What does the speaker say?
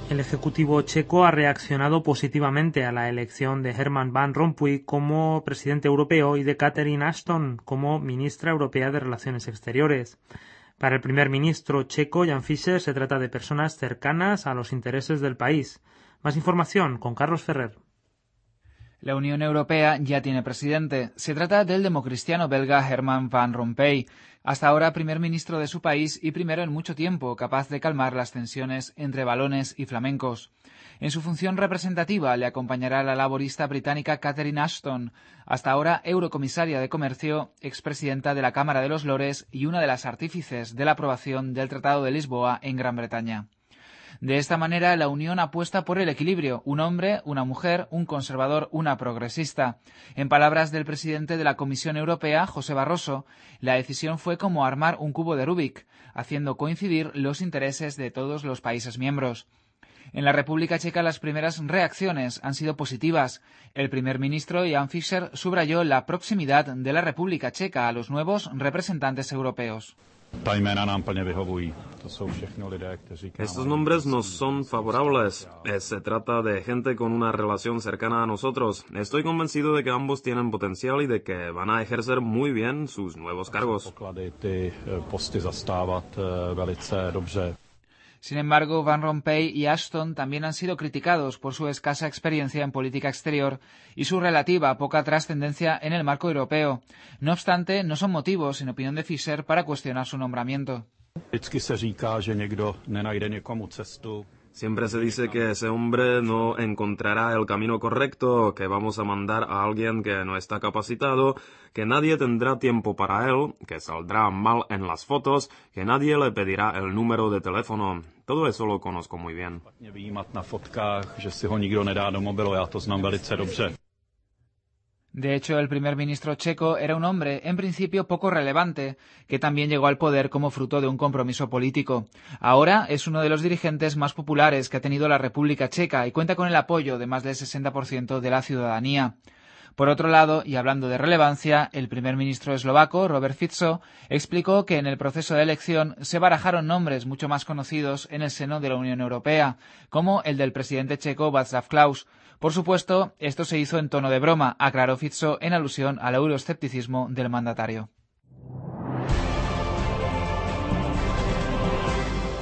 El Ejecutivo checo ha reaccionado positivamente a la elección de Herman Van Rompuy como presidente europeo y de Catherine Ashton como ministra europea de Relaciones Exteriores. Para el primer ministro checo, Jan Fischer, se trata de personas cercanas a los intereses del país. Más información con Carlos Ferrer. La Unión Europea ya tiene presidente. Se trata del democristiano belga Herman Van Rompuy, hasta ahora primer ministro de su país y primero en mucho tiempo capaz de calmar las tensiones entre valones y flamencos. En su función representativa le acompañará la laborista británica Catherine Ashton, hasta ahora eurocomisaria de Comercio, expresidenta de la Cámara de los Lores y una de las artífices de la aprobación del Tratado de Lisboa en Gran Bretaña. De esta manera, la Unión apuesta por el equilibrio, un hombre, una mujer, un conservador, una progresista. En palabras del presidente de la Comisión Europea, José Barroso, la decisión fue como armar un cubo de Rubik, haciendo coincidir los intereses de todos los países miembros. En la República Checa las primeras reacciones han sido positivas. El primer ministro Jan Fischer subrayó la proximidad de la República Checa a los nuevos representantes europeos. Estos nombres nos son favorables. Se trata de gente con una relación cercana a nosotros. Estoy convencido de que ambos tienen potencial y de que van a ejercer muy bien sus nuevos cargos. Sin embargo, Van Rompuy y Ashton también han sido criticados por su escasa experiencia en política exterior y su relativa poca trascendencia en el marco europeo. No obstante, no son motivos, en opinión de Fischer, para cuestionar su nombramiento. Siempre se dice que ese hombre no encontrará el camino correcto, que vamos a mandar a alguien que no está capacitado, que nadie tendrá tiempo para él, que saldrá mal en las fotos, que nadie le pedirá el número de teléfono. Todo eso lo conozco muy bien. De hecho, el primer ministro checo era un hombre, en principio, poco relevante, que también llegó al poder como fruto de un compromiso político. Ahora es uno de los dirigentes más populares que ha tenido la República Checa y cuenta con el apoyo de más del 60% de la ciudadanía. Por otro lado, y hablando de relevancia, el primer ministro eslovaco, Robert Fico, explicó que en el proceso de elección se barajaron nombres mucho más conocidos en el seno de la Unión Europea, como el del presidente checo Václav Klaus. Por supuesto, esto se hizo en tono de broma, aclaró Fico en alusión al euroescepticismo del mandatario.